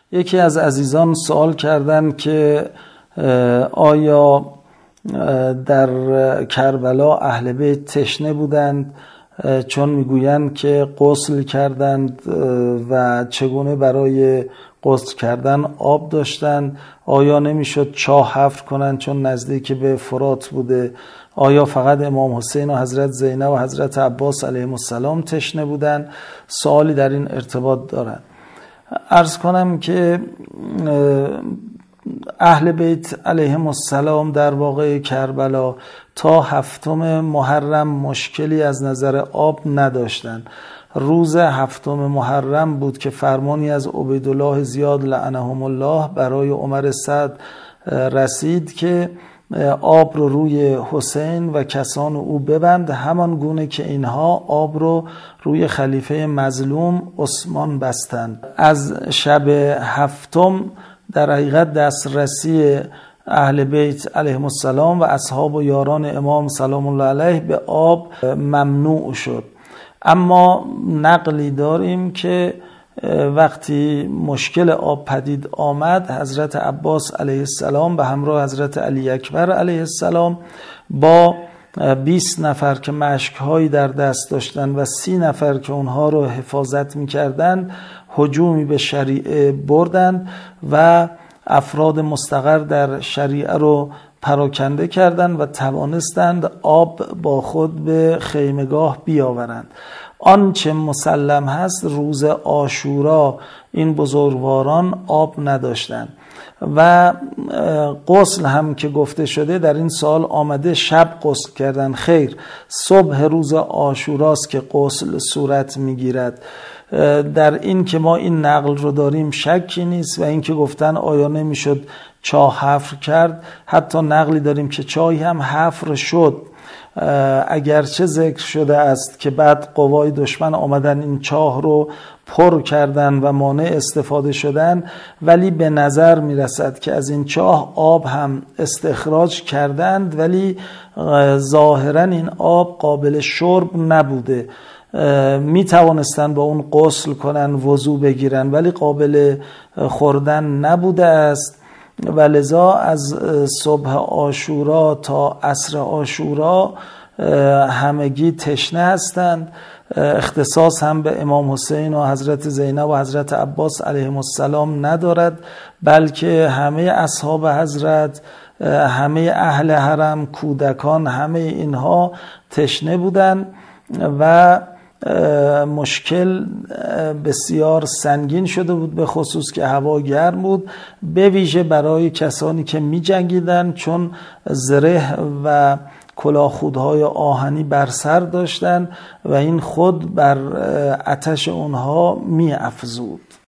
یکی از عزیزان سوال کردند که آیا در کربلا اهل بیت تشنه بودند، چون میگویند که غسل کردند و چگونه برای غسل کردن آب داشتند؟ آیا نمیشد چاه حفر کنند چون نزدیک به فرات بوده؟ آیا فقط امام حسین و حضرت زینب و حضرت عباس علیهم السلام تشنه بودند؟ سوالی در این ارتباط دارند. عرض کنم که اهل بیت علیهم السلام در واقع کربلا تا 7 محرم مشکلی از نظر آب نداشتند. روز 7 محرم بود که فرمانی از عبیدالله زیاد لعنهم الله برای عمر سعد رسید که آب رو روی حسین و کسان او ببند، همان گونه که اینها آب رو روی خلیفه مظلوم عثمان بستند. از شب 7 در حقیقت دسترسی اهل بیت علیهم السلام و اصحاب و یاران امام سلام الله علیه به آب ممنوع شد. اما نقلی داریم که وقتی مشکل آب پدید آمد، حضرت عباس علیه السلام به همراه حضرت علی اکبر علیه السلام با 20 نفر که مشک‌هایی در دست داشتن و 30 نفر که اونها رو حفاظت می‌کردند هجومی به شریعه بردند و افراد مستقر در شریعه رو پراکنده کردند و توانستند آب با خود به خیمگاه بیاورند. آنچه مسلم هست روز عاشورا این بزرگواران آب نداشتند و غسل هم که گفته شده در این سال آمده شب غسل کردن. خیر، صبح روز عاشوراست که غسل صورت میگیرد. در این که ما این نقل رو داریم شکی نیست و این که گفتن آیا نمیشد چاه حفر کرد، حتی نقلی داریم که چاهی هم حفر شد، اگرچه ذکر شده است که بعد قوای دشمن آمدن این چاه رو پر کردن و مانع استفاده شدن، ولی به نظر میرسد که از این چاه آب هم استخراج کردند، ولی ظاهرا این آب قابل شرب نبوده. می توانستن با اون غسل کنن، وضو بگیرن، ولی قابل خوردن نبوده است و لذا از صبح عاشورا تا عصر عاشورا همگی تشنه هستند. اختصاص هم به امام حسین و حضرت زینب و حضرت عباس علیهم السلام ندارد، بلکه همه اصحاب حضرت، همه اهل حرم، کودکان، همه اینها تشنه بودند و مشکل بسیار سنگین شده بود، به خصوص که هوا گرم بود، به ویژه برای کسانی که می جنگیدن، چون زره و کلاهخودهای آهنی بر سر داشتن و این خود بر آتش اونها می افزود.